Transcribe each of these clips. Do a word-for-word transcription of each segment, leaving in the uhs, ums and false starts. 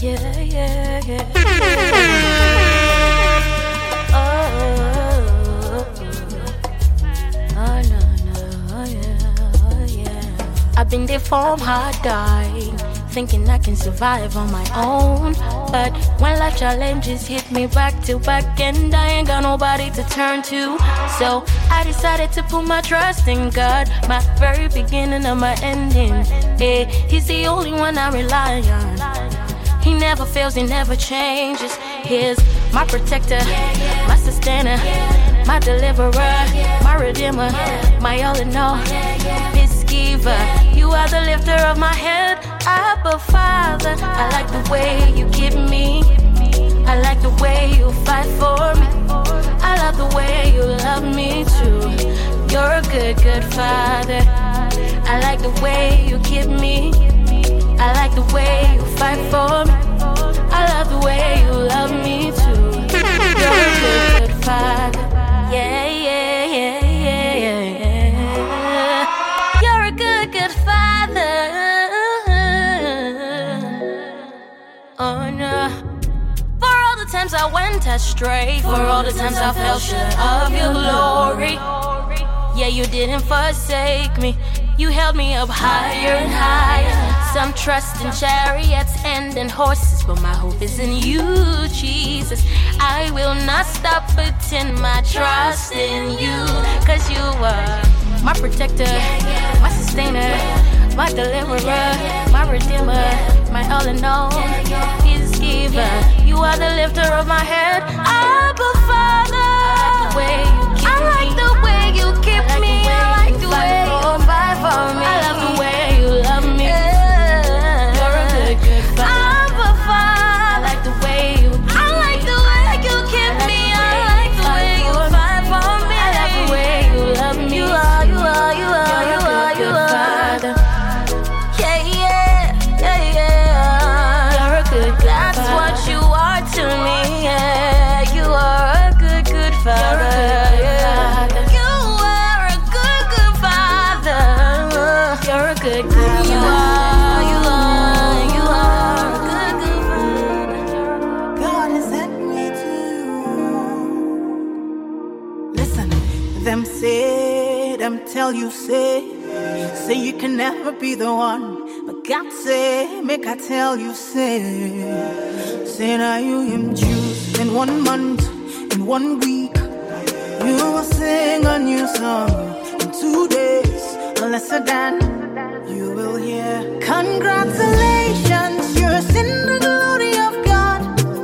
Yeah, yeah, yeah. Oh, oh, no, no, oh, yeah, oh, yeah. I've been deformed, hard dying, thinking I can survive on my own. But when life challenges hit me back to back, and I ain't got nobody to turn to, so I decided to put my trust in God, my very beginning of my ending. Yeah, He's the only one I rely on. He never fails, He never changes. He's my protector, my sustainer, my deliverer, my redeemer, my all in all, peace giver. You are the lifter of my head, Abba Father. I like the way you keep me. I like the way you fight for me. I love the way you love me too. You're a good, good Father. I like the way you keep me. I like the way you fight for me. I love the way you love me too. You're a good, good Father. Yeah, yeah, yeah, yeah, yeah. You're a good, good Father. Oh no. For all the times I went astray, for all the times I fell short of your glory. Yeah, you didn't forsake me. You held me up higher and higher. Some trust in chariots and in horses, but my hope is in you, Jesus. I will not stop putting my trust in you, cause you are my protector, my sustainer, my deliverer, my redeemer, my all in all, peace giver. You are the lifter of my head, Abba Father. I like the way you keep me. I like the way you fight for me. I love the way you love me. You're a good, good Abba Father. I like the way you keep me. I like the way you keep me. I like the way you fight for me. I like the way you love me. You are, you are, you are, you are, you are. Yeah, yeah, yeah, yeah. You're a good, good That's Father. What you are to me. Yeah, you are a good, good Father. You are a good, good Father. You're a good, good Father. You are, you are, you are a good, good Father. God has sent me to you. Listen, them say, them tell you say, say you can never be the one. But God say, make I tell you say, say now you him choose in one month, in one week. You will sing a new song in two days, lesser than you will hear. Congratulations, you're in the glory of God.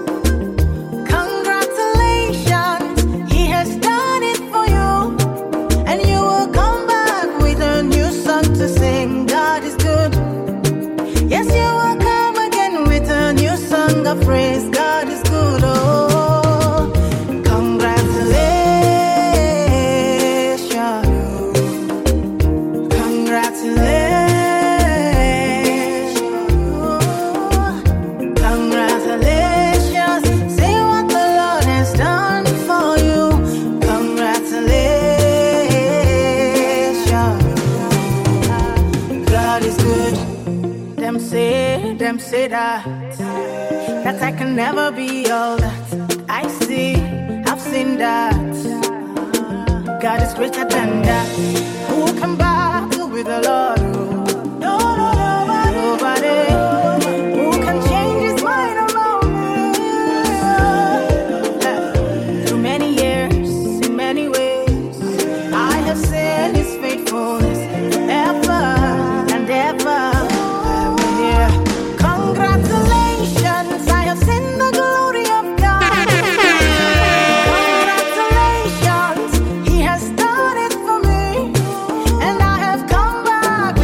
Congratulations, He has done it for you. And you will come back with a new song to sing. God is good. Yes, you will come again with a new song of praise. God is good. Oh. Them say that, that I can never be all that I see, I've seen that. God is greater than that. Who can battle with the Lord? No, no, nobody, nobody. Who can change His mind around me? Through many years, in many ways, I have seen His faithfulness forever and ever. Congratulations, I have seen the glory of God. Congratulations, He has done it for me. And I have come back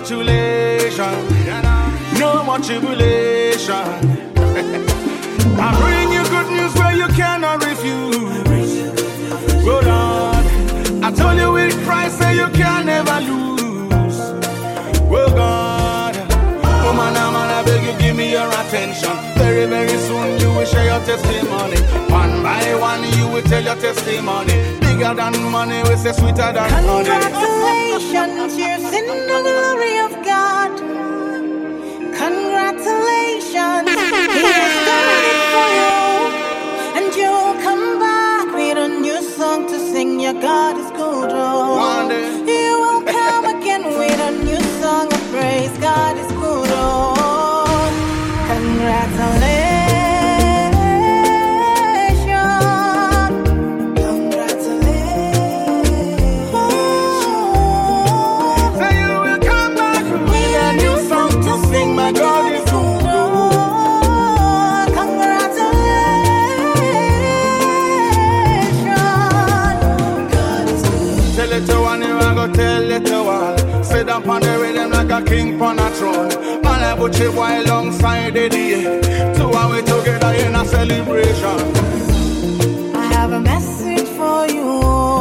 congratulations. No more tribulation. I bring you good news where you cannot refuse. Go Lord, I told you with Christ say you can never lose. Oh God, oh man, oh man, I beg you give me your attention. Very, very soon you will share your testimony. One by one you will tell your testimony. Bigger than money, we say sweeter than honey. Congratulations, you've seen the glory of God. Congratulations, He has done it for you. And you'll come back with a new song to sing. Your God is good, oh. One day You will come again with a new song of praise. God is good, oh. Congratulations. Tell it to all. Sit up on the rhythm like a king on a throne. Man, I put you alongside the day. Two are we together in a celebration. I have a message for you.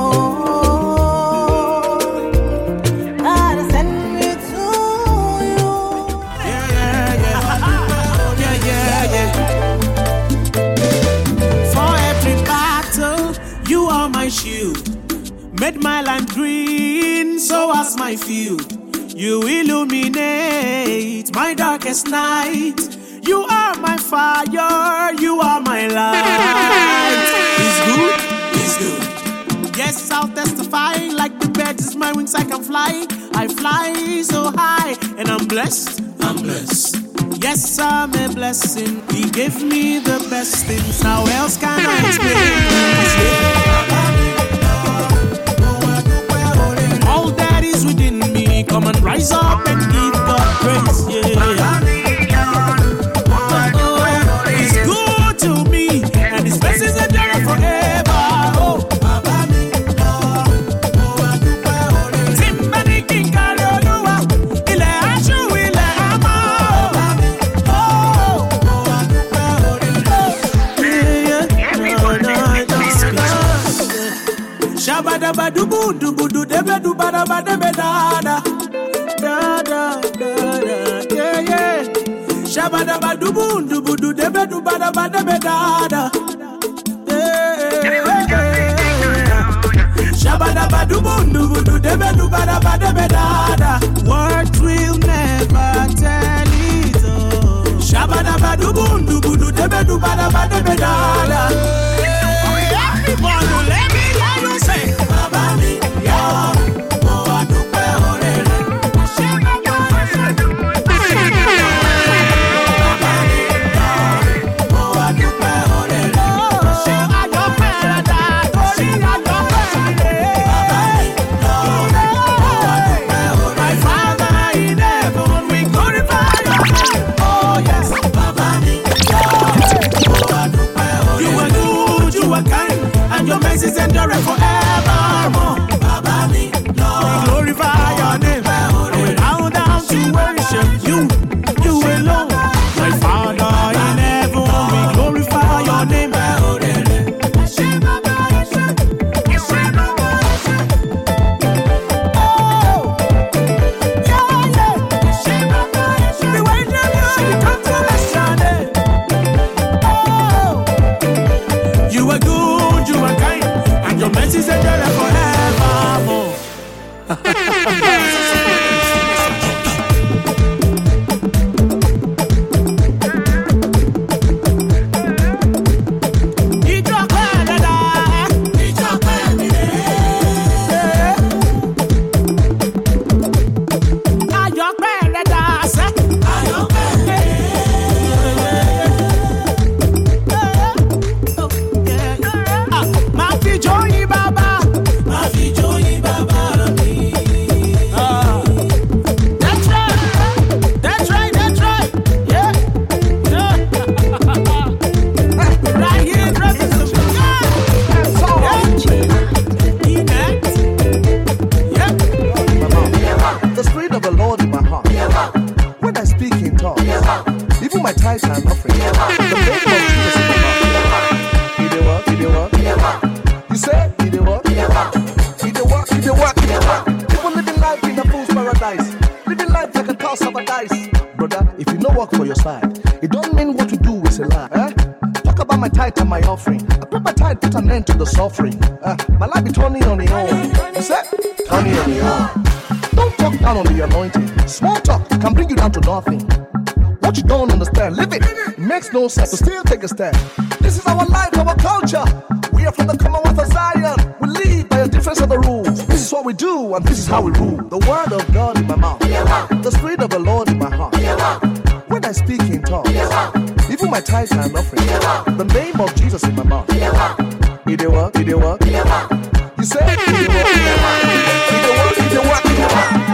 God sent me to you. Yeah, yeah, yeah. yeah, yeah, yeah. For every battle, you are my shield. Made my land green, so as my field. You illuminate my darkest night. You are my fire, you are my light. It's good, it's good. Yes, I'll testify. Like the bird is my wings, I can fly. I fly so high, and I'm blessed, I'm blessed. Yes, I'm a blessing. He gave me the best things. How else can I explain? Within me, come and rise up and give God praise, yeah. He's good to me, and His blessings endure forever. Oh, Timbani King Kalolua, Ile Ashu, Ile Ama. Oh, Shabada Badubu, Dubu, Debe, Dubada, Badebe, Dada, Dada, Dada, yeah, yeah. Shabada Badubu, Dubu, Debe, Dubada, Badebe, Dada, Shabada Badubu, Dubu, Debe, Dubada, Badebe, Dada. Words will never tell it all. Shabada Badubu, Dubu, Debe, Dubada, Badebe, Dada. Everyone, let me hear you say, Baba mi, yeah. You are good. house of a dice. Brother, if you no work for your side, it don't mean what you do is a lie. Eh? Talk about my tithe and my offering. I put my tithe, put an end to the suffering. Uh, my life be turning on the own. You said? Turning on the own. Don't talk down on the anointing. Small talk can bring you down to nothing. What you don't understand, live it. It makes no sense to still take a stand. This is our life, our culture. We are from the Commonwealth of Zion. We live by a difference of the rules. This is what we do, and this is how we rule. The word of God in my mouth, the spirit of the Lord in my heart. When I speak in tongues, even my tithes and offering, the name of Jesus in my mouth. It dey work, it dey work. You say it dey work, it dey work, it dey work, it dey work.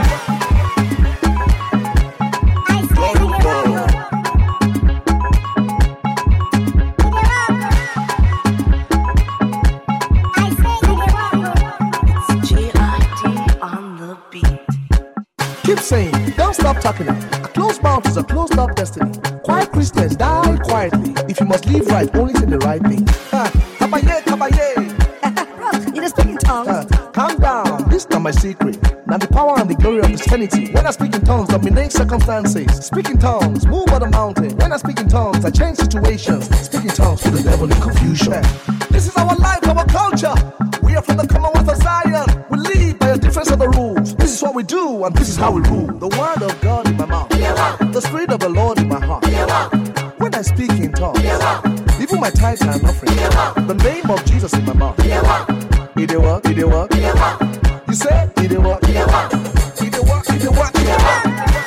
Keep saying, don't stop talking it. A closed mouth is a closed up destiny. Quiet Christians die quietly. If you must live right, only say the right thing. Ha, kabaye, kabaye. Bro, you just speak in tongues. Uh, calm down, this is not my secret. Now the power and the glory of Christianity. When I speak in tongues, dominate circumstances. Speak in tongues, move on the mountain. When I speak in tongues, I change situations. Speak in tongues, put the devil in confusion. This is our life, our culture. We are from the Commonwealth of Zion. We live by a difference of the rules. This is what we do, and this is how we rule. The word of God in my mouth, the spirit of the Lord in my heart. When I speak in tongues, even my tithes and offering, the name of Jesus in my mouth. It dey work, it dey work. You say it dey work, it dey work, it dey work, it dey work, it dey work.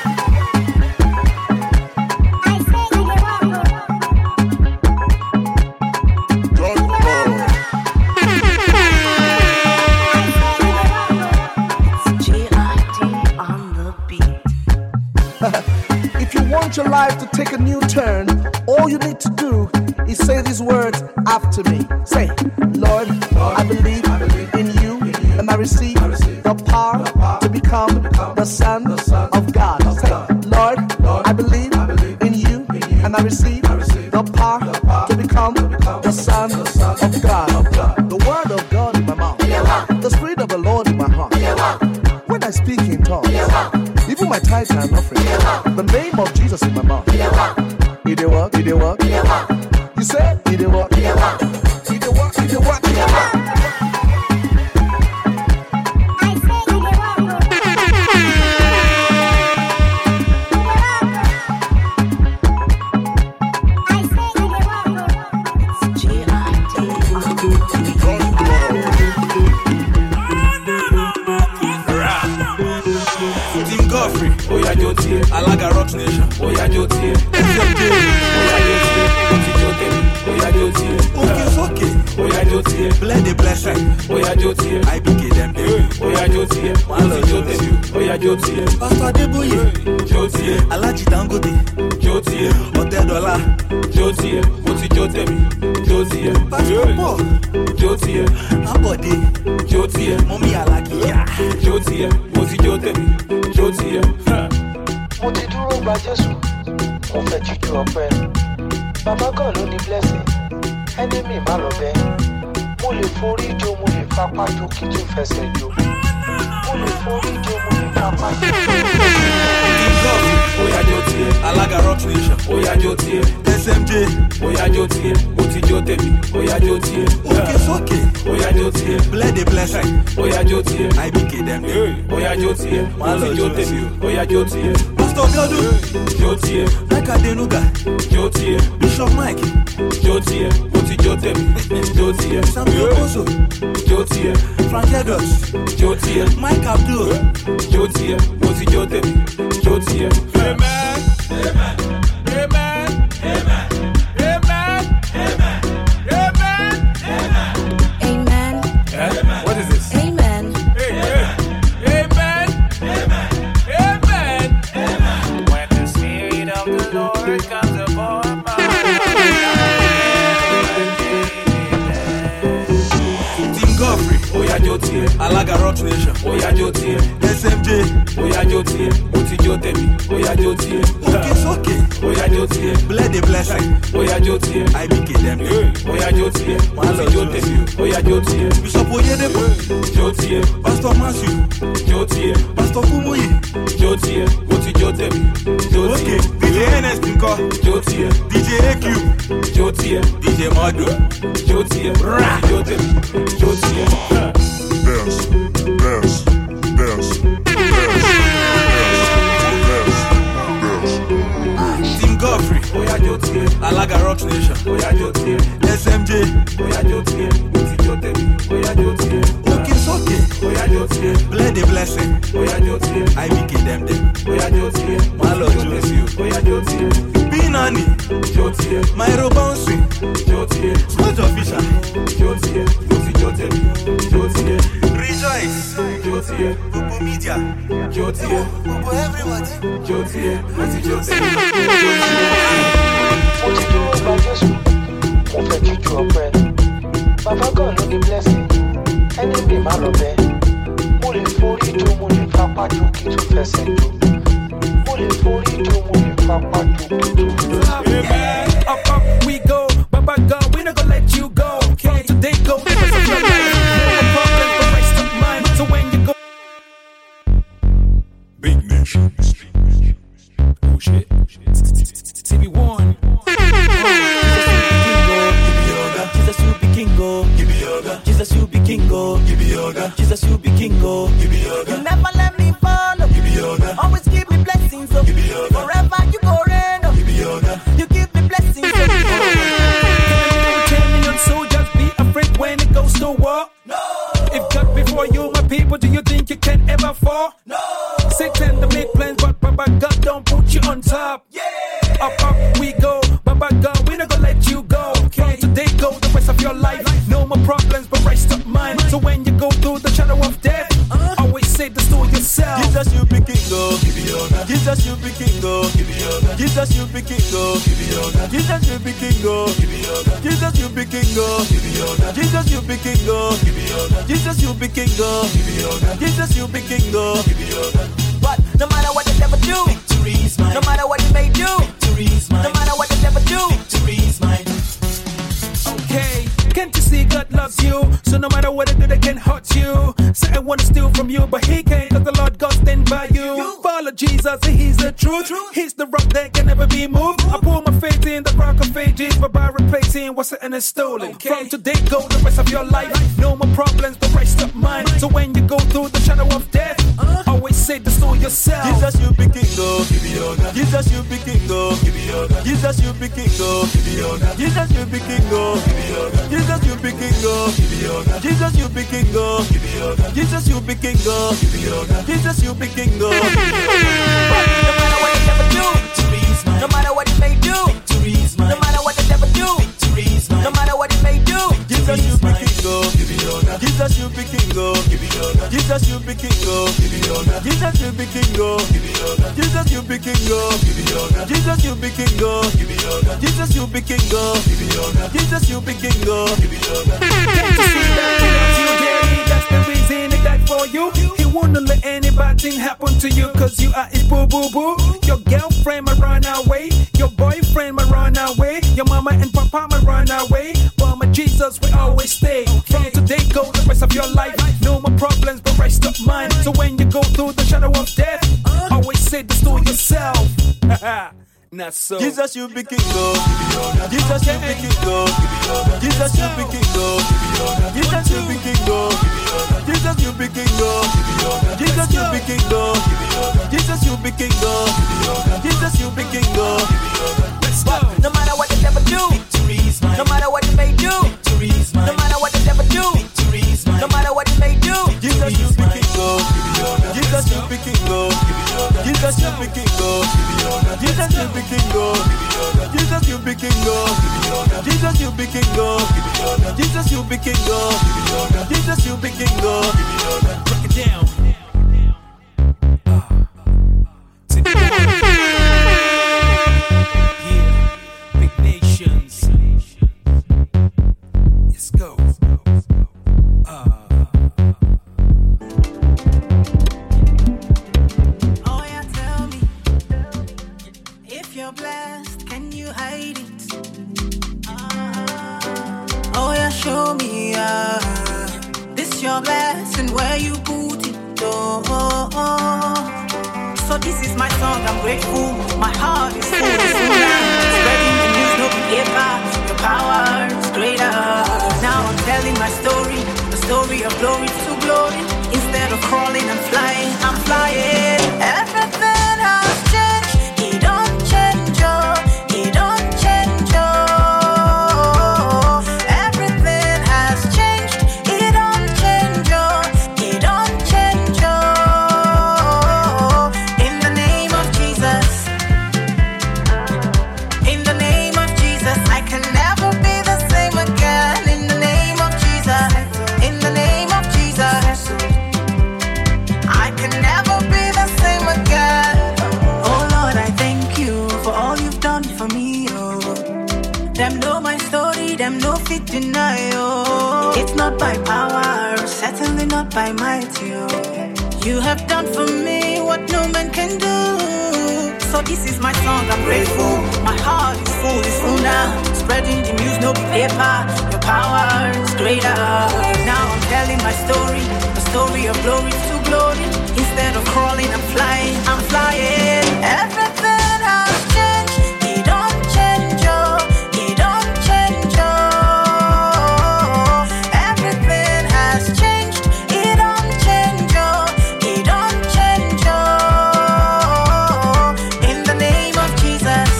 If you want your life to take a new turn, all you need to do is say these words after me. Say, Lord, Lord I, believe I believe in you, in you and I receive, I receive the, power the power to become, to become the, son the Son of God. Of say, God. Lord, Lord I, believe I believe in you, in you and I receive, I receive the, power the power to become, to become the, son the Son of God. Of God. The word of God in my mouth, the spirit of the Lord in my heart. When I speak in tongues, even my tithes and offering, the name of Jesus in my mouth. It dey work, it dey work. You say it dey work, it dey work, it dey work, it dey work, it dey work. Oya Joti, Alaga Rock Nation. Oya Joti, Oya Joti, okay, okay. Oya Joti, bless the blessing. Oya Joti, I B K them. Oya Joti, Oya Joti, Oya Joti, Pastor Deboye, Joti, Alaji Dangote, Joti, Otedola, Joti, Oti Jotemi, Joti, Pastor Paul, Joti, Abode, Joti, Mommy Alakia, Joti, Oti Jotemi, Joti. Mo ti dúró gba Jésù, mo fẹ́ jíjú ọpẹ́. Bàbá kan ló ní blessing, enemy má lọ bẹ́. Mo lè forí jó, mo lè fapá jó kí tún fẹsẹ̀ jó. Mo lè forí jó, mo lè fapá jó. Oya Joti, Alaga Rock Nation. Oya Joti, S M J. Oya Joti, Oti Jotemi. Oya Joti, okay, okay. Oya Joti, bless the blessing. Oya Joti, I B K them. Oya Joti, Oti Jotemi. Oya Joti, Pastor Gadu, Joti, Mike Adenuga, Joti, Bishop Mike, Joti, Oti Jotemi. Joti, Samuel Oso, Joti, Frank Edwards, Joti, Mike Abdul, Joti, Oti Jotemi. Joti, amen, amen, amen, amen, amen, amen, amen, Amen. amen. What is this? Amen. Amen, amen, amen, amen, amen. When the Spirit of the Lord comes upon my life. Team Godfrey, Oya Joti, tiẹ̀. Alága Rock Nation, oya jó tiẹ̀. S M J, oya jó tiẹ̀. Mo ti jó tèmi, oya jó tiẹ̀. Òkè sókè, oya jó tiẹ̀. Bled the blessing, oya jó tiẹ̀. I B K dem, oya jó tiẹ̀. Mo ti jó tèmi, oya jó tiẹ̀. Bishop Oyedepo, jó tiẹ̀. Pastor Matthew, jó tiẹ̀. Pastor Kumuyi, jó tiẹ̀. Mo ti jó tèmi, jó tiẹ̀. D J N S Kinko, jó tiẹ̀. D J A Q, jó tiẹ̀. D J Modu, jó tiẹ̀. Mo ti jó tèmi, jó tiẹ̀. Dance, dance, dance, dance, dance. Team Godfrey, oya jó tiẹ̀. Alága Rock Nation, oya jó tiẹ̀. S M J, oya jó tiẹ̀. Mo ti jó tèmi, oya jó tiẹ̀. Òkè sókè, oya jó tiẹ̀. Bled the blessing, oya jó tiẹ̀. I B K dem dem, oya jó tiẹ̀. Malo jó tiẹ̀, oya jó tiẹ̀. Binani, jó tiẹ̀. Myro Bouncing, jó tiẹ̀. Smooth Official, jó tiẹ̀. Mo ti jó tèmi, jó tiẹ̀. Rejoice, jó tiẹ̀. Bubu Media, jó tiẹ̀. Bubu everybody, jó tiẹ̀. Mo ti jó tèmi, jó tiẹ̀. Mo ti dúró gba Jésù, mo fẹ́ jíjú ọpẹ́. Bàbá God ló ní blessing, ẹni mi má lọ bẹ́ẹ̀. Mo lè forí jó, mo lè fapá jó kí tó fẹsẹ̀ jó. Mo lè forí jó, mo lè fapá jó kí tó fẹsẹ̀ jó. Yeah, up, up we go. Baba God, we not gonna let you go. From today go, the rest of your life. No problem, the rest of mine. So when you go, Big Nation. oh shit, T V one. Jesus, you be king, go. Jesus, you be king, go. Jesus, you be king, go. You never let me fall. Always give me blessings. Oh. Forever you go reign. Oh. You give me blessings. Oh. ten million soldiers be afraid when it goes to war. No. If God before you, my people, do you think you can ever fall? No. Satan to make plans, but Baba God don't put you on top. Yeah. Up, up we go. Baba God, we not gonna let you go. From today go, the rest of your life. No more problems, but rest of mine. So when you go through the shadow of death, always say this to yourself. Jesus, you be king, go. Jesus, you be king, go. Jesus, you be king, go. Jesus, you be king, go. Jesus, you be king, go. Jesus, you be king, go. Jesus, you be king, go. Jesus, you be king, go. But no matter what the devil do, victory's mine. No matter what he may do, victory's mine. No matter what the devil do, victory's mine. Okay, can't you see God loves you? So no matter what I do, they can hurt you. Say I wanna steal from you, but he can't, cause the Lord God stand by you. Follow Jesus, and he's the truth. He's the rock that can never be moved. I pour my faith in the rock of ages, but by replacing what's sitting and stolen. From today go the rest of your life. No more problems, the rest of mine. So when you go through the shadow of death, always say this to yourself. Jesus, you be king, go. Jesus, you be king, go. Jesus, you be king, go. Jesus, you be king, go. Jesus, you be king, go. Jesus, you be king, go. Jesus, you be king, go. Jesus, you be king, go. No matter what the devil do, victory's mine. No matter what he may do, victory's mine. No matter what the devil do, victory's mine. No matter what he may do, Jesus, you be king, go. Jesus, you be king, go. Jesus, you be king, go. Jesus, you be king, go. Jesus, you be king, go. Jesus, you be king, go. Jesus, you be king, go. Jesus, you be king, go. Can't you see that he loves you, daddy? That's the reason he died for you. He won't let any bad thing happen to you, cause you are his boo boo boo. Your girlfriend might run away, your boyfriend might run away, your mama and papa might run away, but my Jesus will always stay. From today go the rest of your life. No more problems, but rest of mine. So when you go through the shadow of death, always say this to yourself. Not so. Jesus, you be king, go. Jesus, you be king, go. Jesus, you be king, go. Jesus, you be king, go. Jesus, you be king, go. Jesus, you be king, go. Jesus, you be king, go. Jesus, you be king, go. Let's go. no matter what the devil do, victory's mine. No matter what he may do, victory's mine. No matter what the devil do, victory's mine. No matter what he may do, Jesus, you be king, go. Jesus, you be king, go. Jesus, you be king, go. Jesus, you be king, go. Jesus, you be king, go. Jesus, you be king, go. Jesus, you be king, go. Jesus, you be king, go. Break it down. Yeah, big nations. Let's go. Uh, you're blessed, can you hide it? Oh yeah, show me, uh, this your blessing, where you put it, oh, oh, oh. So this is my song, I'm grateful, my heart is full of spreading the news, no paper, your power is greater. Now I'm telling my story, the story of glory to glory. Instead of crawling and flying, I'm flying. Everything has changed, it don't change, oh, it don't change, oh. Everything has changed, it don't change, oh, it don't change, oh. In the name of Jesus, in the name of Jesus, I can never be the same again. In the name of Jesus, in the name of Jesus, I can never be the same again. Oh Lord, I thank you for all you've done for me, oh. Them know my story, them no fit deny, oh. It's not by power, certainly not by might, oh. You have done for me what no man can do. So this is my song, I'm grateful. My heart is full, it's full now. Spreading the news, no paper. Your power is greater. Now I'm telling my story, the story of glory to glory. Instead of crawling, I'm flying, I'm flying. Everything has changed, it don't change, oh, it don't change, oh. Everything has changed, it don't change, oh, it don't change, oh. In the name of Jesus,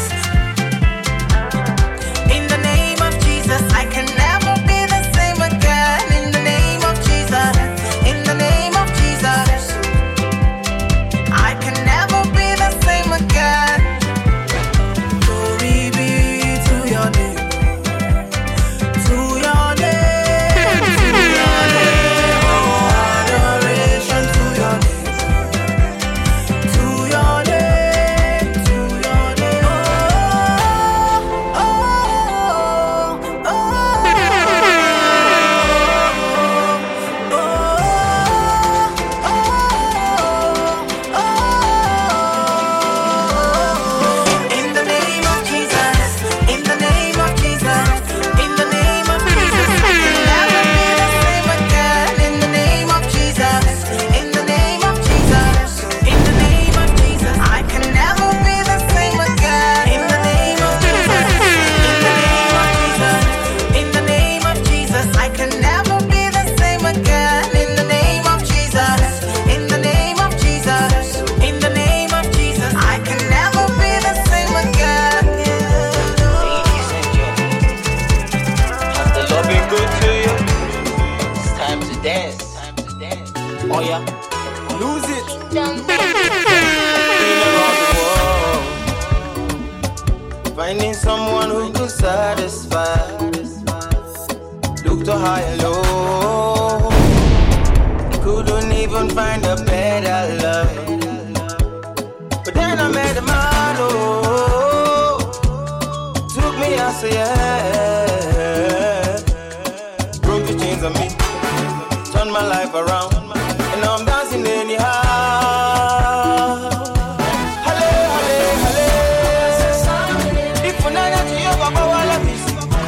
in the name of Jesus, I can never be the same again. In the name of Jesus, in the name of Jesus, I can never be the same again. Glory be to your name, to your name, to your name, oh, adoration to your name, to your name, to your name, oh, oh, oh, oh, in the name of Jesus, in the name of Jesus, in the name of Jesus, I can never be the same again. In the name of Jesus, in the name of Jesus, in the name of Jesus, I can never be the same again. In the name of Jesus, in the name of Jesus, in the name of Jesus, I can never be the same again. In the name of Jesus, in the name of Jesus, in the name of Jesus, I can never be the same again. Ladies and gentlemen, has the Lord been good to you? It's time to dance. Time to dance. Oh yeah, lose it. Been around the world, finding someone who could satisfy. Looked to high and low, couldn't even find a better love. But then I met a man who took me as a yeah, broke the chains on me, turned my life around, and now I'm dancing anyhow. Halle, halle, halle. If we're not at you, Baba, I love you.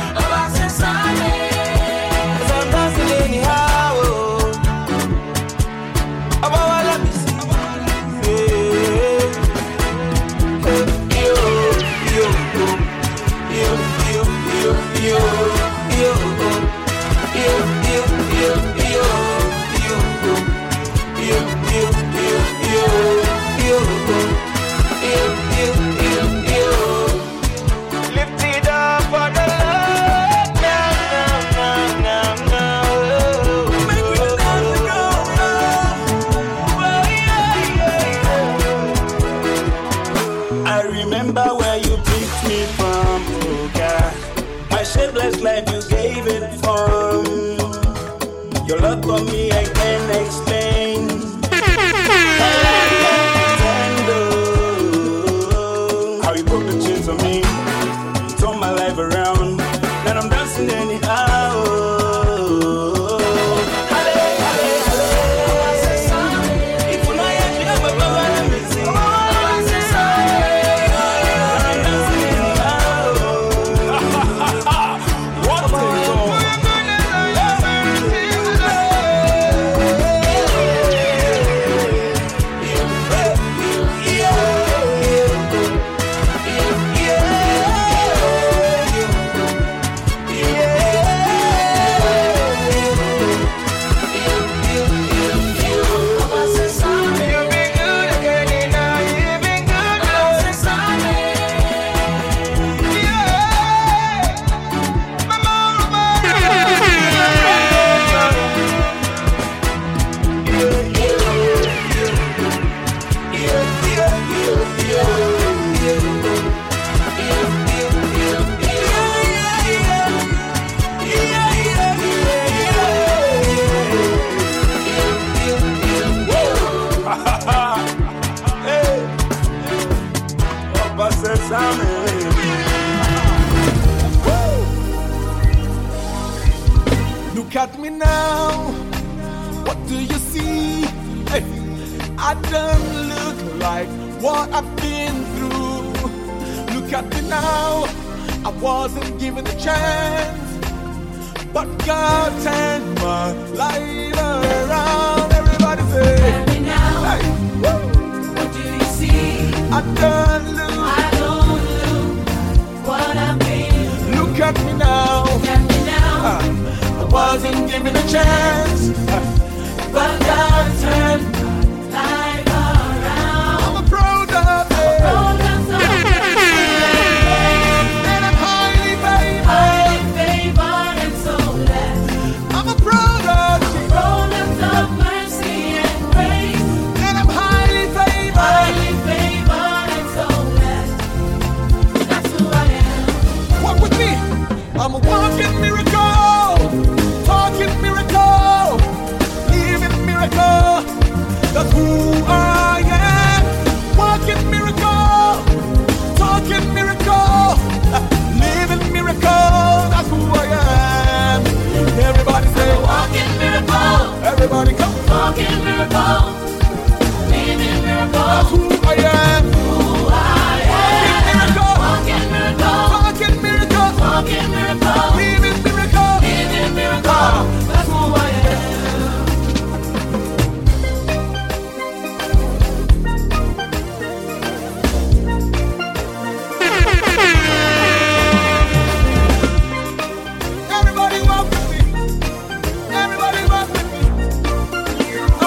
'Cause I'm dancing anyhow. Baba, I love you. Yeah. Yo, yo, yo, yo, yo, yo, yo, yo, yo, yo, yo, yo, yo, yo, yo, yo, yo, yo, yo, yo. Lift it up for the Lord now, now, now, now, now. Make me dance and go. Oh, yeah, yeah, yeah. I remember where you picked me from, oh God. My shapeless life you gave it from. Your love for me I can't explain. I can't handle how you broke the chains on me, turned my life around, and I'm dancing anyhow. Halle, halle, halle. If you know you have a power, let me sing. I'm sesame. Look at me now, what do you see? Hey, I don't look like what I've been through. Look at me now, I wasn't given a chance, but God turned my life around. Everybody say, look at me now, hey, what do you see? I don't look, I don't look what I've been through. Look at me now, look at me now. Uh, I wasn't given a chance, but God turned my life around. I'm a product, I'm a product of and I'm highly favored, highly favored and so blessed. I'm a product, product of mercy and grace, and I'm highly favored, highly favored and so blessed. That's who I am. Walk with me. I'm a walking miracle. Miracle, living miracle, that's who I am. Walking miracle, talking miracle, living miracle, that's who I am. Everybody say, walking miracle. Everybody come. Walking miracle, living miracle, that's who I am. Who I am. Walking miracle, walking miracle, talking miracle, living miracle, living miracle. That's who I am. Everybody walk with me. Everybody walk with me. Uh.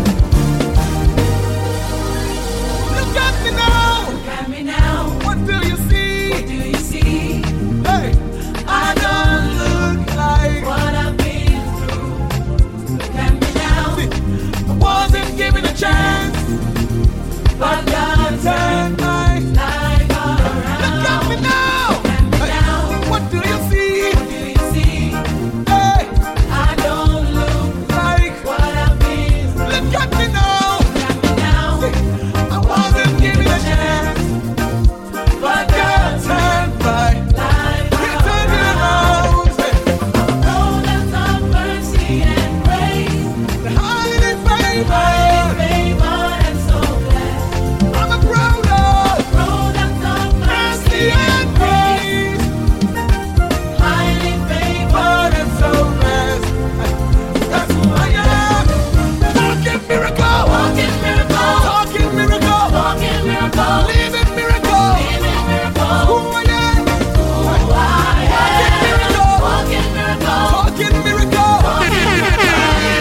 Look at me now. Look at me now. What do you see? What do you see? Hey, I don't look like what I've been through. Look at me now. See, I wasn't given a chance, but God turned my life around. Look at me now. Look at me hey, now. What do you see? What do you see? Hey, I don't look like what I've been through. Look at me now. Look at me now. See, I wasn't given a chance, but God turned my life around. He turned it around. Say, products of mercy and grace, highly favored, highly favored and so blessed. I'm a product, product of mercy and grace, highly favored and so blessed. That's who I am. Walking miracle, walking miracle, talking miracle, walking miracle, living miracle, living miracle. Who I am, who I am. Walking miracle, walking miracle, talking miracle,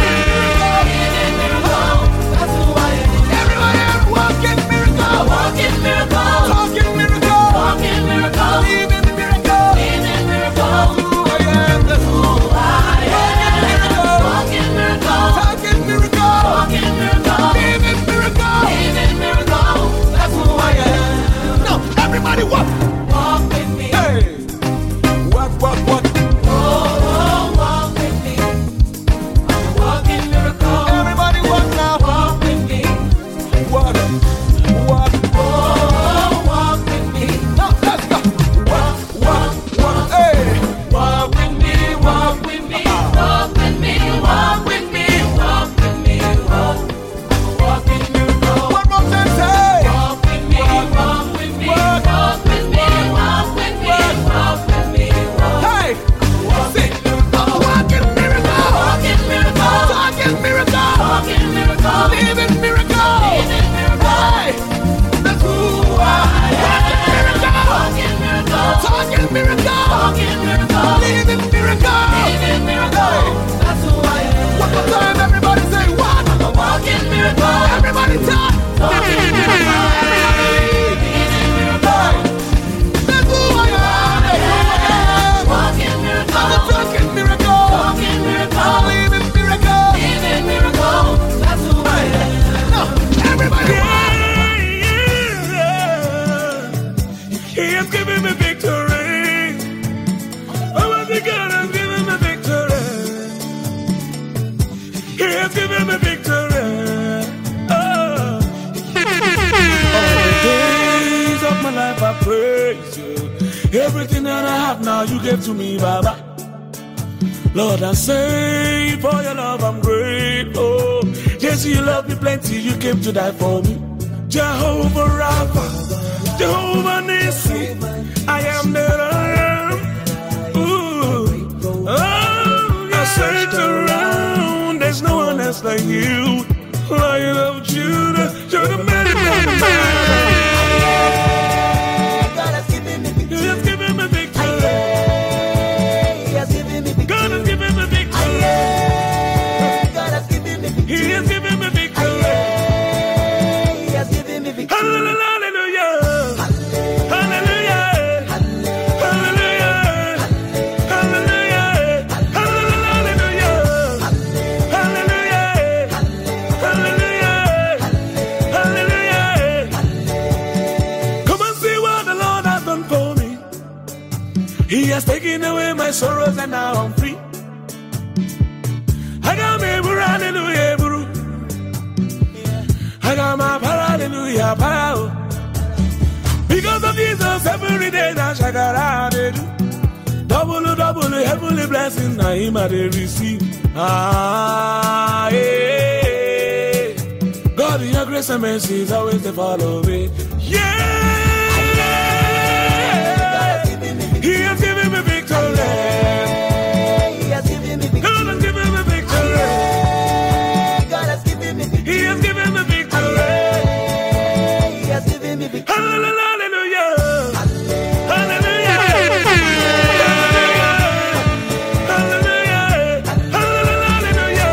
living miracle. That's who I am. Everybody else, walking miracle, walking miracle, talking miracle, walking miracle, living miracle, living miracle. That's who I am. That's who I am. Walking miracle, talking miracle, walking miracle, living miracle, living miracle. That's who I am. No, everybody walk, walk with me. Hey, walk, walk, walk. Oh, oh, walk with me. I'm a walking miracle. Everybody walk now. Walk with me. Walk, walk. Oh, oh, walk with me. Now let's go. Walk, walk, walk. Hey, walk with me, walk with me, walk with me, walk with me, walk with me, walk. I'm a walking miracle. One more time, say. Walk with me, walk with me, walk with me, walk with me, walk with me, walk. Hey, see, I'm a walking miracle, walking miracle, talking miracle, walking miracle, living miracle, living miracle. Hey, that's who I am. Walking miracle, talking miracle, talking miracle, living miracle, living miracle. That's who I am. One more time, everybody say what? I'm a walking miracle. Everybody talk. Walking miracle. Everybody living miracle. That's who I am. That's who I am. Walking miracle. I'm a talking miracle. Talking miracle. Living miracle. Living miracle. That's who I am. No, everybody. Yeah, yeah. He has given me victory. Oh, my God has given me victory. He has given me victory. Oh. All the days of my life I praise you. Everything that I have now, you gave to me, Baba. Lord, I say for your love, I'm grateful. Yes, you love me plenty, you came to die for me. Jehovah Rapha, Jehovah Nissi, I am that I am. Ooh, oh, I searched around, there's no one else like you. Lion of Judah, you're the man of God has given me victory. He has given me victory. He has given me victory. God has given me victory. God has given me victory. He has given me victory. He has given me victory. Hallelujah. He has taken away my sorrows and now I'm free. I got me buru, hallelujah, buru. I got my para, hallelujah, para. Because of Jesus, every day now shakara they do. Double, double, heavenly blessings now him I they receive. Ah, yeah. God, in your grace and mercy is always to follow me. Yeah. He has given me victory. He has given me victory. God has given me victory. God has given me victory. He has given me victory. He has given me victory. Hallelujah. Hallelujah. Hallelujah. Hallelujah.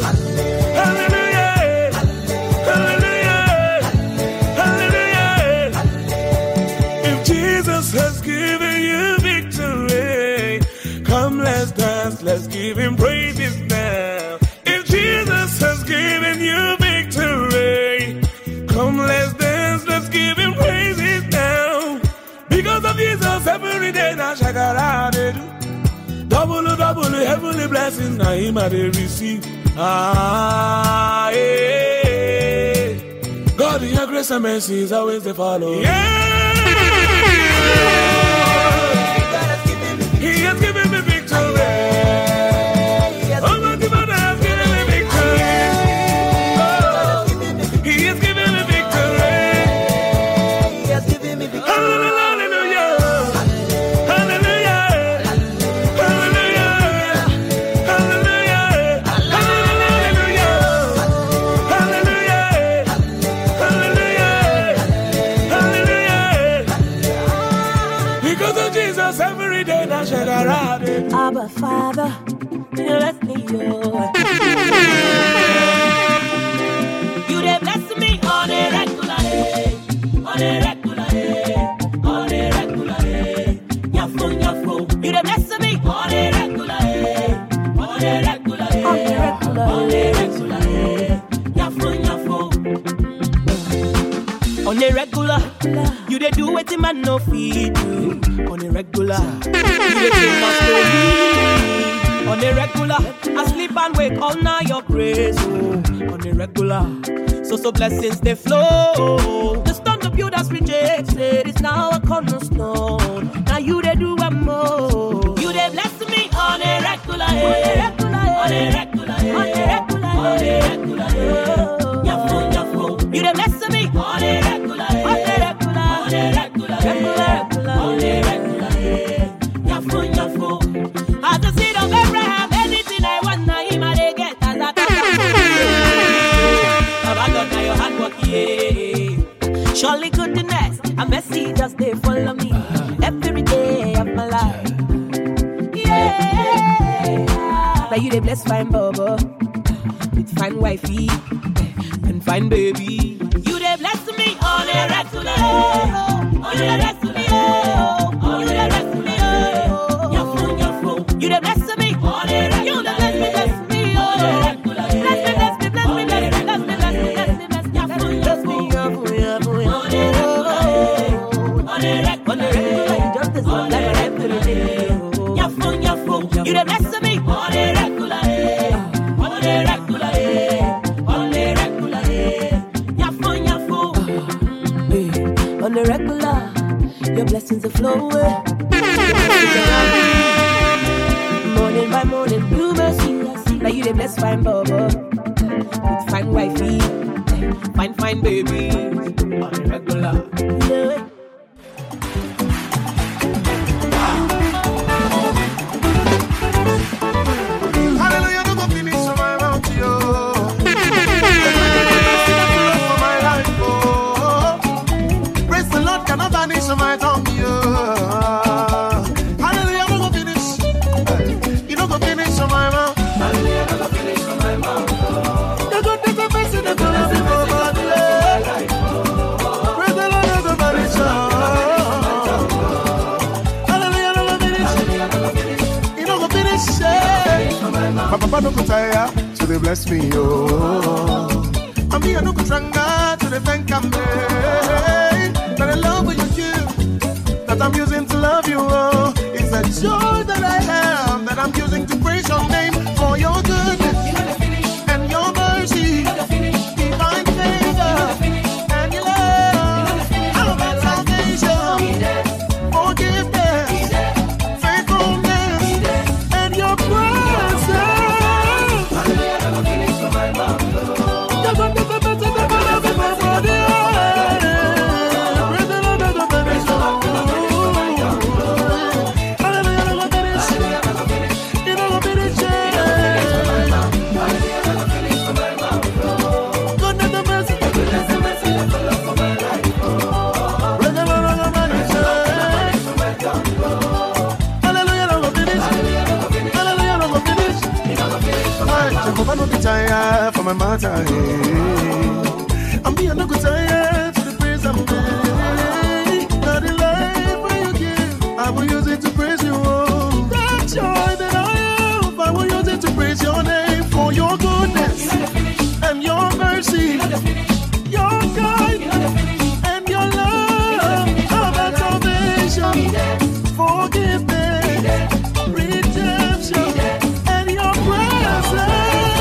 Hallelujah. Hallelujah. If Jesus has given you victory, come let's dance, let's give him praises now. If Jesus has given you victory, come let's dance, let's give him praises now. Because of Jesus, every day now shakara they do. Double, double, heavenly blessings now him I they receive. Ah, yeah. God, in your grace and mercy is always to follow. Yeah. He has given me victory. Almighty Father has given me victory. Oh, He has given me victory. He has given me victory. Hallelujah. Hallelujah. Hallelujah. Hallelujah. Hallelujah. Hallelujah. Hallelujah. Because of Jesus, every day now shakara. Abba Father, you let me go. You dey bless me on a regular day, on a regular day, on a regular day. Nyafo, nyafo. You dey bless me on a regular day, on a regular day, on a regular day. Nyafo, nyafo. On a regular, you dey do what the man no feed do. On a regular, you dey think I slowly. On a regular, I sleep and wake all night your praise. Oh, on a regular, so so blessings they flow. The stone of you that's rejected is now a cornerstone. Now you they do one more. You they bless me on a regular, on a regular, on a regular, on a regular, on a regular. Nyafo, nyafo. You they bless me on a regular, on a regular, on a regular, regular, on a regular. Nyafo, nyafo. As the seed of Abraham, anything I want now him I they get as a Baba God now your hand work, yeah. Surely goodness and mercy just they follow me every day of my life. Yeah. Now you they bless fine Baba with fine wifey and fine baby. You they bless me on a regular, on a regular, on a regular. You the bless me, on it. You the bless me, bless me, on it. Bless me, bless me, bless me, bless me, bless me, bless me, bless me, bless me, bless me, on it, on it, on it. You just the same like every day. Yafo, yafo. You the bless me, on it, regular, on it, regular, on it, regular. Yafo, yafo. On the regular, Your blessings are flowing. Morning by morning, new mercy. Now you the blessed fine bubble with fine wifey, fine fine baby, on regular. Yeah. Hallelujah, don't go finish on my mouth, yo. Praise the Lord, cannot vanish on my tongue, yo. Hallelujah, don't go finish. You don't go finish on my mouth. Hallelujah, don't go finish on my mouth. You go take a face in the glory of God. Praise the Lord, don't go vanish. Hallelujah, don't go finish. You don't go finish. My papa no go tire, so they bless me, yo. And me, I no go stronger, so they thank me. That I love what you give, that I'm using to love you, oh. It's a joy that I have, that I'm using to praise your name for your goodness and your mercy, divine favor, and your love. How about salvation, forgiveness, faithfulness, and your presence. I'm not tired for my matter. I'm being no good tired to the praise I'm made. Not the life where you give, I will use it to praise you. Oh, that joy that I have, I will use it to praise your name for your goodness and your mercy, your kindness and your love. How about salvation, forgiveness, redemption, and your presence.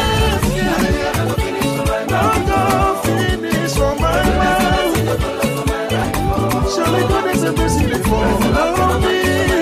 Surely goodness and mercy they follow me.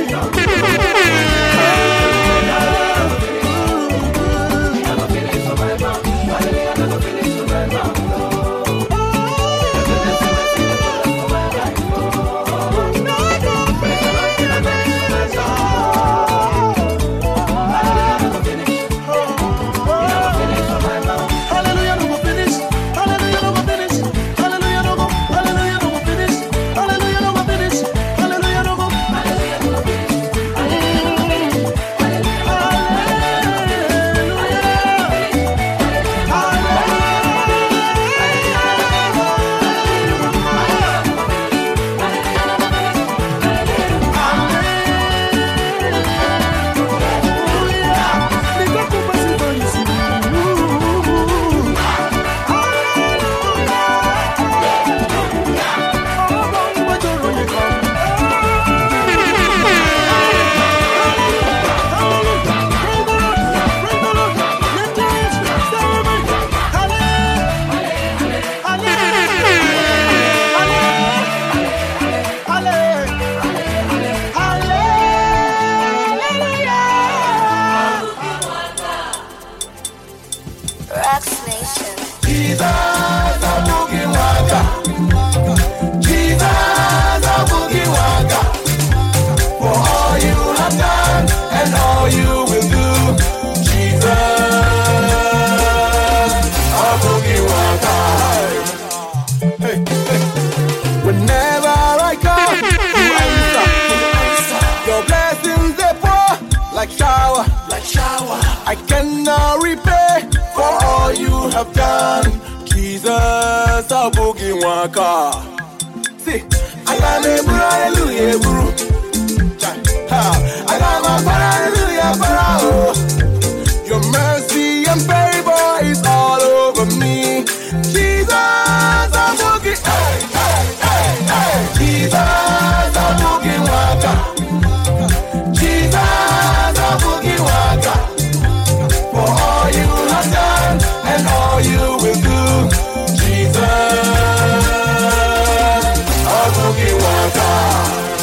Like shower, like shower. I cannot repay for all you have done. Jesus, a boogie waka. See, I got a hallelujah, guru. I got my hallelujah, parao. Your mercy and favor is all over me. Jesus, a boogie, hey, hey, hey, hey. Jesus, a boogie waka. For all you have done and all you will do, Jesus, a boogie waka.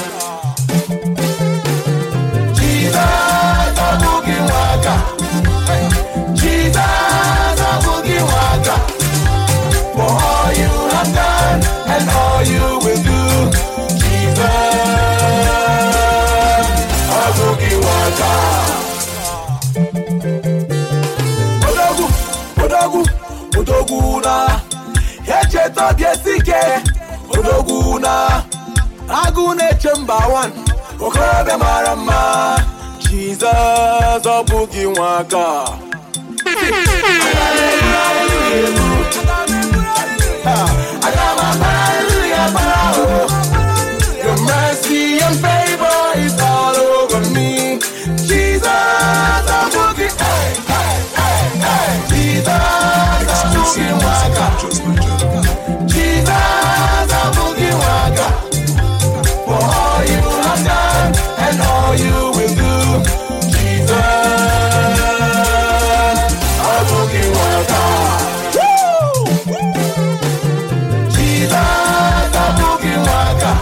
Obiesike, Odoguna, Agune Chamba one, Okobe Marama, Jesus, Obuki Waka. Your mercy and favor is all over me. Jesus, Obuki, hey, hey, hey, hey. Jesus, Obuki Waka. Jesus, Obuki Waka. For all you have done and all you will do. Jesus, Obuki Waka. Jesus, Obuki Waka.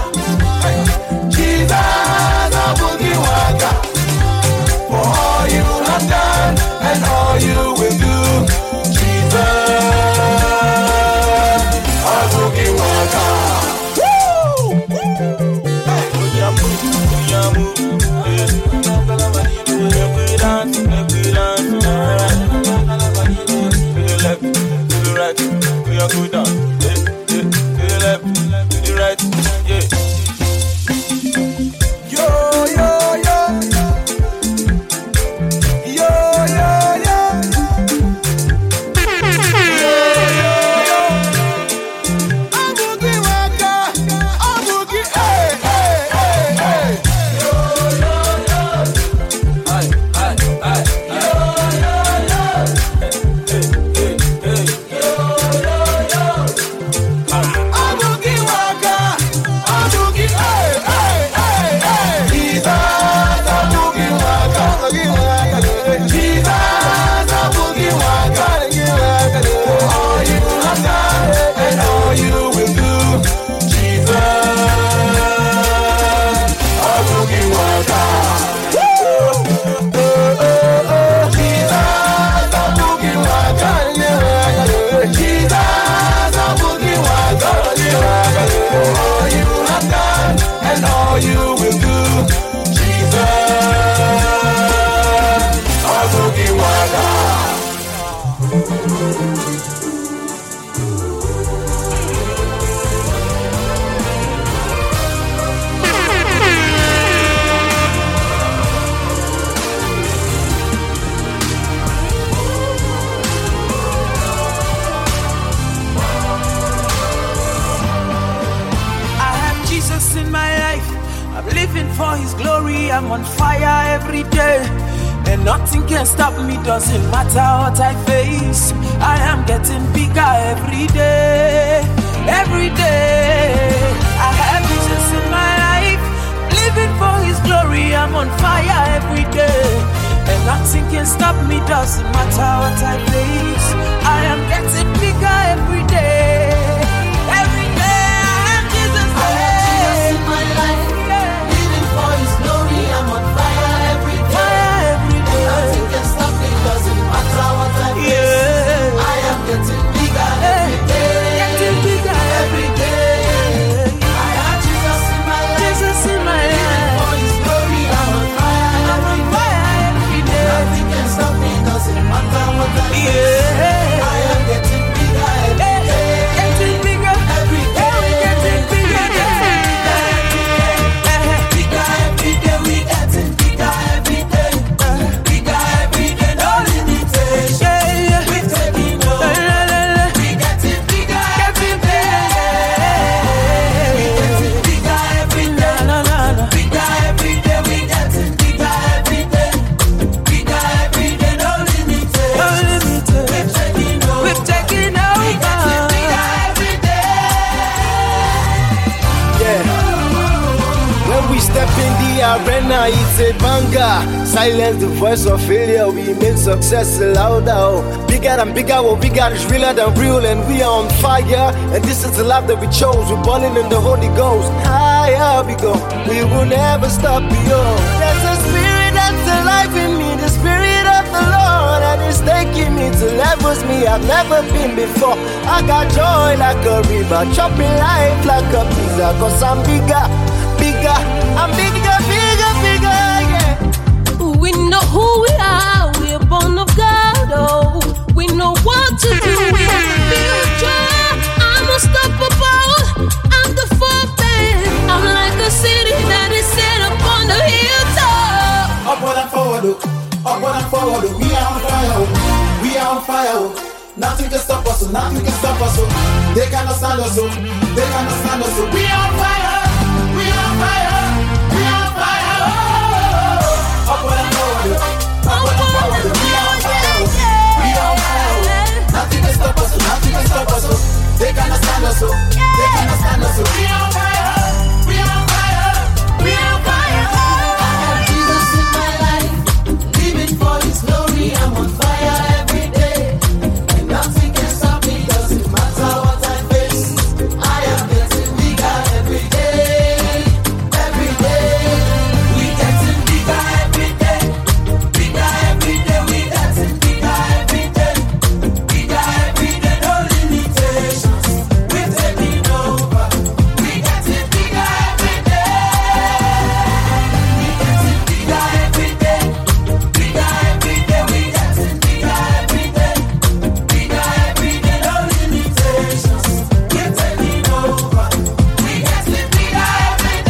Jesus, Obuki Waka. For all you have done and all you will do. Jesus, Obuki Waka. I'm on fire every day, and nothing can stop me, doesn't matter what I face. I am getting bigger every day, every day. I have Jesus in my life, living for His glory. I'm on fire every day, and nothing can stop me, doesn't matter what I face. I am getting bigger every day, every day. I have Jesus, I have Jesus in my life, living for His glory. I'm on fire every day, fire every day. Nothing can stop me, doesn't matter what I face. Yeah. I am getting bigger every day, getting bigger every day. I have Jesus in my life, Jesus in my life, living for His glory. I'm on fire, I'm on fire every day. Nothing can stop me, doesn't matter what I face. Yeah. I am getting bigger every day, getting bigger every day. We getting bigger, getting bigger every day. We getting bigger every day, bigger every day. No limitation. We taking over. We getting bigger every day. We getting bigger every day. Bigger every day. We getting bigger every day, bigger every day. No limitation. No limitation. We're taking over. We're taking over. We getting bigger every day. Yeah. When we step in the arena, it's a banger. Silence the voice of failure, we make success louder. Oh. Bigger than bigger, what we got is realer than real, and we are on fire. And this is the life that we chose. We're balling in the Holy Ghost. Higher we go, we will never stop. Yo, there's a spirit that's alive in me, the spirit of the Lord, and it's taking me to levels me I've never been before. I got joy like a river, chopping life like a pizza. Cause I'm bigger, bigger, I'm bigger, bigger, bigger, yeah. We know who we are, we're born of God, oh. We know what to do, we have the future. I'm unstoppable. oh. Upward and forward, oh. We are on fire, oh. We are on fire, oh. Nothing can stop us, oh. Nothing can stop us, oh. They cannot stand us, oh. They cannot stand us, oh. We are on fire, we are on fire, we are on fire, oh. Upward and forward, oh. Upward and forward, oh. We are on fire, oh. We are on fire, oh. Nothing can stop us, oh. Nothing can stop us, oh. They cannot stand us, oh. They cannot stand us, oh. We are on fire, we are on fire, we are on fire, oh. I have Jesus in my life, living for His glory. I'm on fire every day, and nothing can stop me. Doesn't matter what I face. I am getting bigger every day, every day. We getting bigger every day, bigger every day. We getting bigger every day, bigger every day. No limitations. We're taking over. We getting bigger every day. We getting bigger every day, bigger every day. We getting bigger every day, bigger every day. No limitations. We're taking over. We getting bigger every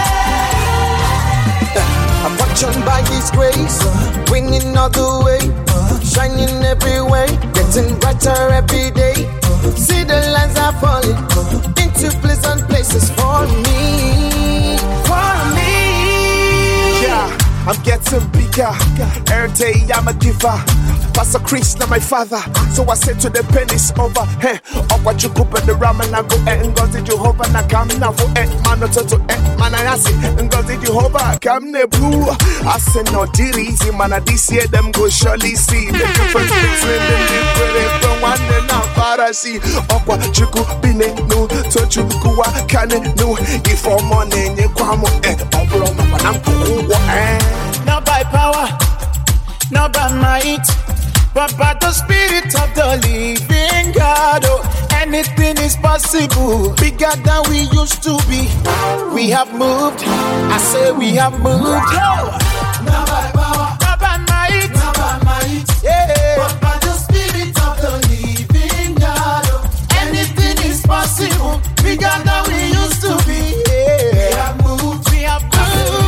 day. I'm watching by His grace, winning all the way, shining everywhere, getting brighter every day. See the lines are falling into pleasant places for me, for me. Yeah, I'm getting bigger. Every day I'm a giver. Pastor Chris, now my father. So I said to the pennies over. Hey, up what you cook at the ram and I go and go to Jehovah. And I come now for eight man to to eight man. And I say, and go to Jehovah. Come ne blue. I said, no, dear easy man. This year them go surely see the difference between the different from one and now Pharisee. Up what you could be no to you go. Can it no if for money you come eh. I'm cool. Not by power, not by might, but by the Spirit of the living God. Oh, anything is possible, bigger than we used to be. We have moved, I say we have moved. Oh, not by power, not by might, not by might, yeah, but by the Spirit of the living God. Oh, anything is possible, bigger than we used to be. Yeah. We have moved, we have moved.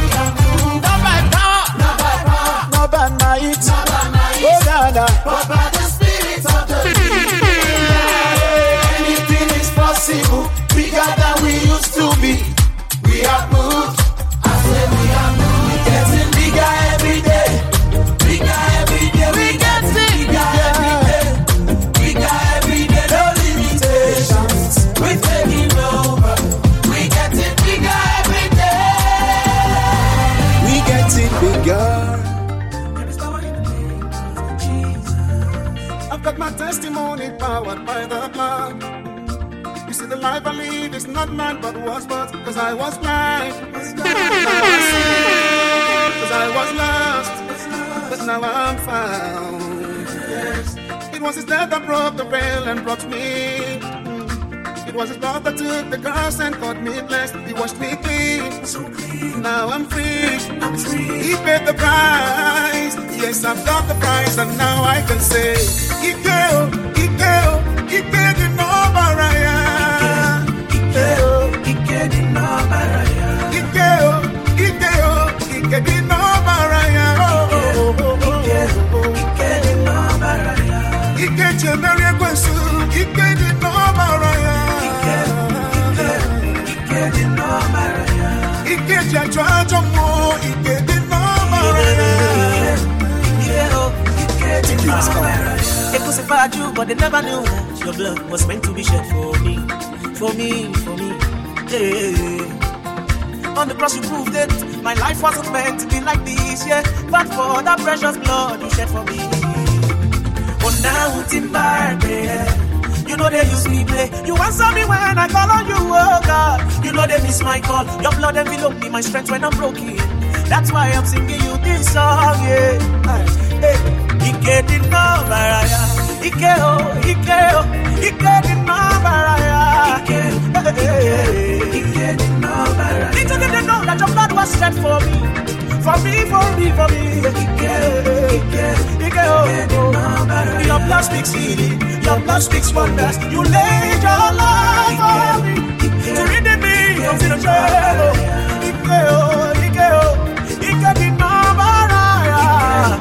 not by might, oh, Dada. but by the Spirit of the living God. Anything is possible, bigger than we used to be. We have moved, I said we have moved. Getting bigger every day, bigger every day. we getting bigger every day, bigger every day. No limitations, we're taking over. We getting bigger every day. We getting bigger. I've got my testimony powered by the blood. You see, the life I live is not mine, but was but because I was blind. Because I was lost, but now I'm found. Yes, it was His death that broke the veil and brought me. It was His blood that took the curse and caught me blessed. He washed me clean, so clean. Now I'm free. I'm free. He paid the price. Yes, I've got the price, and now I can say, Ikeo, Ikeo, Ikeo di no baraya. Ikeo, Ikeo di no baraya. Ikeo, Ikeo, Ikeo di no baraya. Oh, oh, oh, Ikeo, Ikeo di no baraya. Ikeo chenere kwesu, Ikeo di no baraya. Ikeo di no baraya. Ikeo jajwa jomo, Ikeo di no baraya. They crucified you, but they never knew your blood was meant to be shed for me, for me, for me. Yeah. On the cross you proved it. My life wasn't meant to be like this, yeah. But for that precious blood you shed for me. Oh, now it's in my bed. You know they use me play. You answer me when I call on you, oh God. You know they miss my call. Your blood enveloped me, my strength when I'm broken. That's why I'm singing you this song, yeah. Hey. Ike di no baraya, Ike oh, Ike oh, Ike di no baraya, Ike, Ike di no baraya. Little did they know that your blood was shed for me, for me, for me, for me. Ike, Ike, Ike oh, your blood speaks healing, your blood speaks wonders. You laid your life for me to redeem me from sin and shame. Ike oh, Ike oh, Ike di no baraya.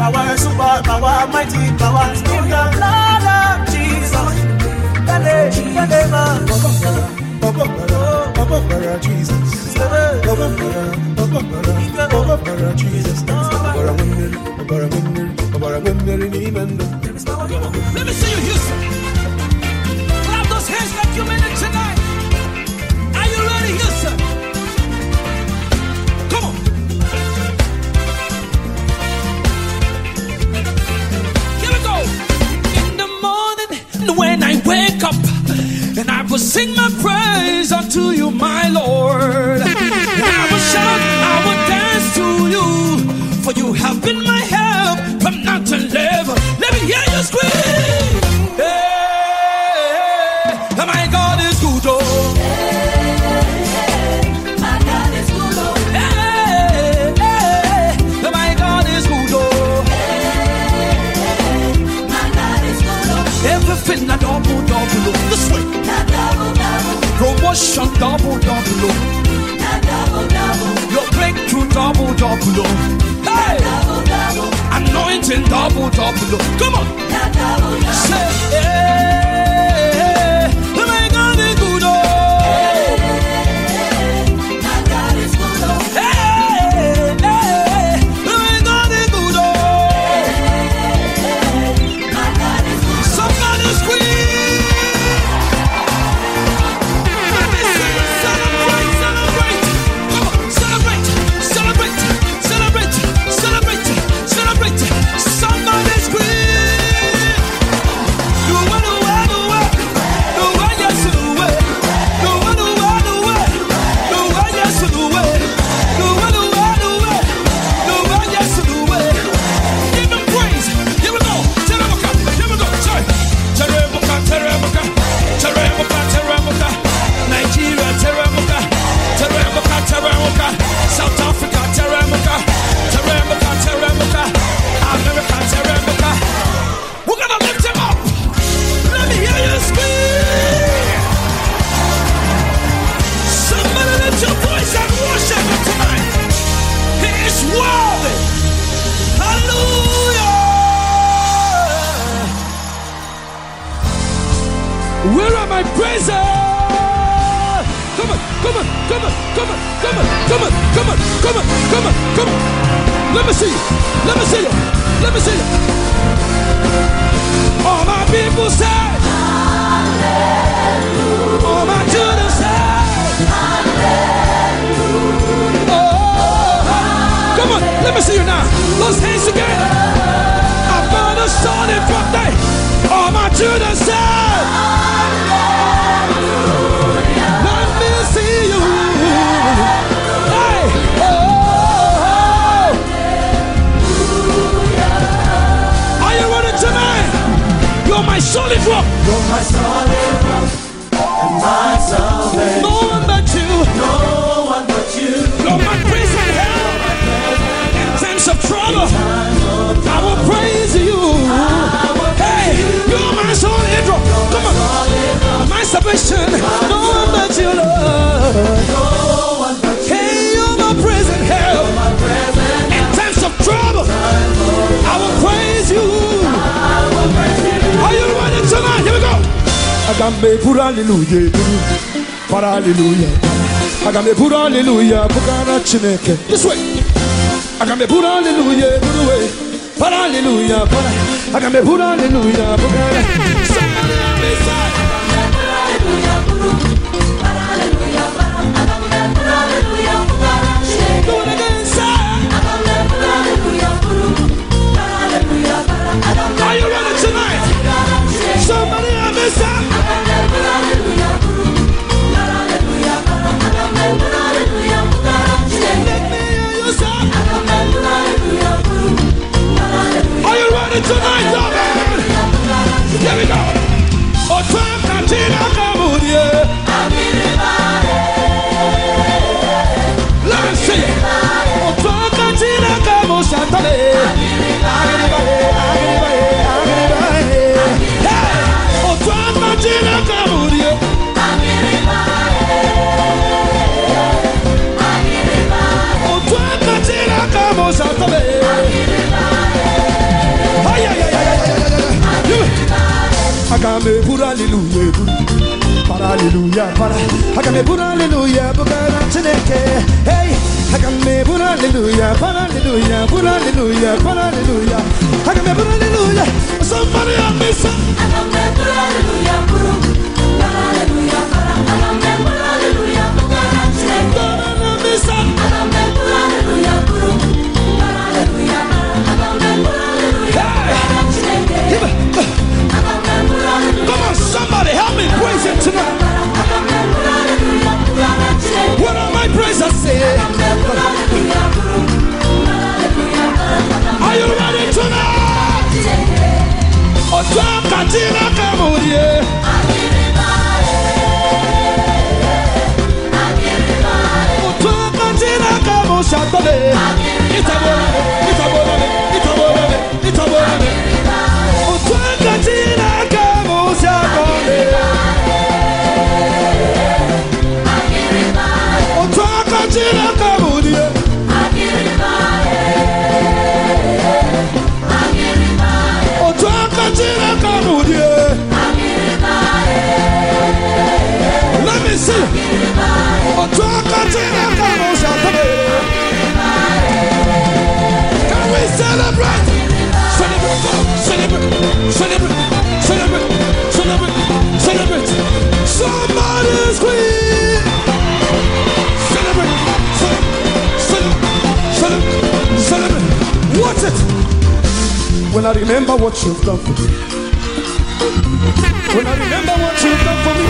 power, super power, mighty power, in the blood of Jesus. The name, the name of Jesus. Let me see you, Houston. Clap those hands like you meant it tonight. Are you ready, Houston? Come on. Here we go. In the morning, when I wake up, and I will sing my praise unto you, my Lord. And I will shout, I will dance to you, for you have been my help from now to level. Let me hear you scream. Hey, my God is good, oh. Hey, my God is good, oh. Hey, hey, my God is good, oh. Hey, my God is good, oh. Everything I double, double, oh. This way. Promotion double, double, oh. Double, double. Your breakthrough double, double, oh. Hey, double, double. Anointing double, double, oh. Come on. Double, double. Say, hey, my God is good, oh. Hey, my God is good, oh. Hey, hey, my God is good, oh. Hey, my God is good, oh. Somebody scream. South Africa, Teremuka, Teremuka, Teremuka, America, Teremuka. We're gonna lift him up. Let me hear you scream. Somebody lift your voice and worship him tonight. He is worthy. Hallelujah. Where are my praises? Come on, come on, come on, come on, come on, come on, come on, come on, come on, come on. Let me see you. Let me see you. Let me see you. All my people say, Hallelujah. All my children say, Hallelujah. Oh, come on, let me see you now. Those hands together. I found a solid birthday. All my children say, Hallelujah. See you. Hey, oh, oh. Are you ready tonight? You're my solid rock. You're my solid rock and my salvation. No one but you. No one but you. You're my praise and help. In times of trouble, I will praise you. Hey, you're my solid rock. Come on. My salvation. No one but you, Lord. Hey, you're my present help. In times of trouble, I will praise you. Are you ready tonight? Here we go. Agambe pura hallelujah, para hallelujah. Agambe pura hallelujah, bukana chineke. This way. Agambe pura hallelujah, pura way. Para hallelujah, para. Agambe pura hallelujah, bukana. Somebody on this side. Do it again, side. Are you ready tonight? Somebody on this side. Let me hear you say. Are you ready tonight, man? Here we go. Oh, time cantina kabudia. Let's see. Oh, time cantina kabusatale. Hey, oh, time cantina kabudia. Oh, time cantina kabusatale. Agame pura hallelujah, para hallelujah, para. Agame pura hallelujah, bugara chineke. Hey, agame pura hallelujah, para hallelujah, pura hallelujah, para hallelujah. Agame pura hallelujah. Somebody help me sing. Agame pura hallelujah, pura hallelujah, para. Agame pura hallelujah, bugara chineke. Agame pura hallelujah, pura hallelujah, agame pura hallelujah, bugara chineke. Come on, somebody help me praise him tonight. What am I praise? I say. Are you ready tonight? Otwa katina kamurie. Otwa katina kamushatale. Itabole, itabole, itabole, itabole. Otwa katina kamushatale. Otwa katina kamurie. Let me see. Can we celebrate? Celebrate, celebrate, celebrate, celebrate, celebrate, celebrate. Somebody scream. Celebrate, celebrate, celebrate, celebrate. What's it? When I remember what you've done for me. When I remember what you've done for me.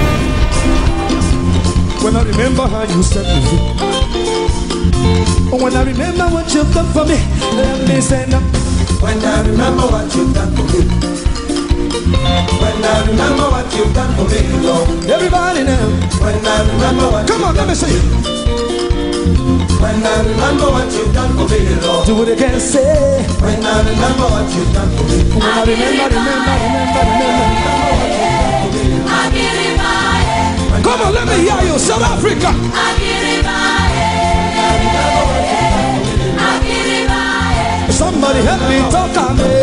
When I remember how you set me free. When I remember what you've done for me. Let me say now. When I remember what you've done for me. When I remember what you've done for me, Lord. Everybody now. When I remember what. Come on, let me see it. When I remember what you've done for me, Lord. Do it again, say. When I remember what you've done for me. When I remember, remember, remember, remember. Come on, let me hear you, South Africa. Somebody help me talk on me.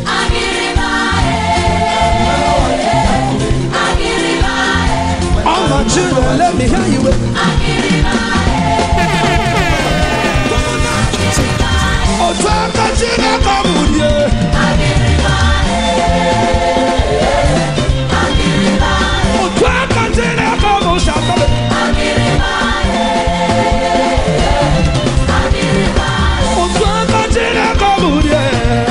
All my children, let me hear you. Oh, talk on China, come on, yeah. Oh, talk on China, come on, shout out. Oh, talk on China, come on, yeah.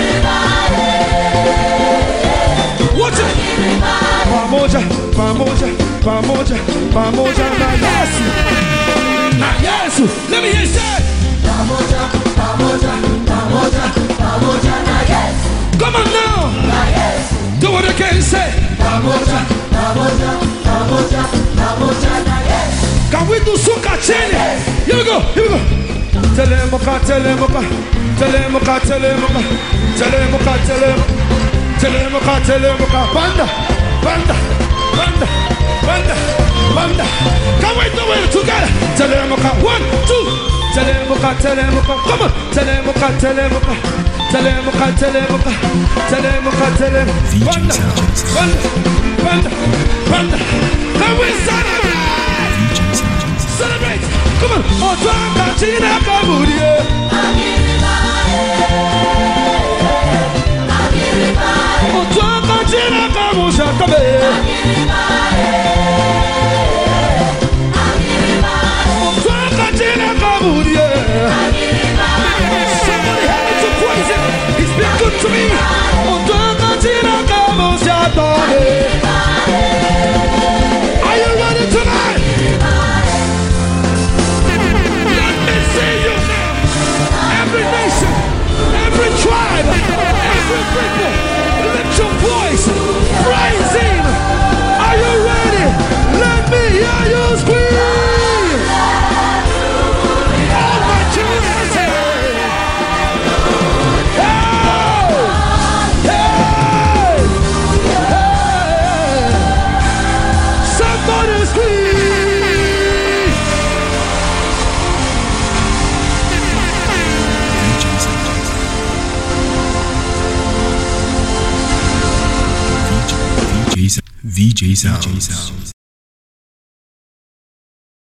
Watch it. Pamoja, pamoja, pamoja, pamoja, na Yesu, na Yesu. Let me hear you say. Pamoja, pamoja, pamoja, pamoja, na Yesu. Come on now. Na Yesu. Do what I can say. Pamoja, pamoja, pamoja, pamoja, na Yesu. Can we do suka chini? Here we go, here we go. Telemoka, telemoka, telemoka, telemoka, telemoka, telemoka, telemoka, telemoka, banda, banda, banda, banda, banda. Can we do it together? Telemoka, one, two. Telemoka, telemoka, come on. Telemoka, telemoka, telemoka, telemoka, telemoka, telemoka, banda, banda, banda, banda. Can we celebrate? Celebrate. Come on. Otwanga china kaburie. Otwanga china kabusha kabe. Otwanga china kaburie. Somebody help me to praise him. He's been good to me. Otwanga china kabusha kabe. Are you ready tonight? Let me see you now. V J Sound.